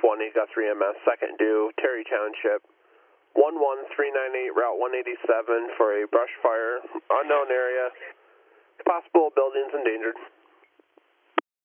20, got 3MS, second due, Terry Township, 11398, Route 187 for a brush fire, unknown area, possible buildings endangered.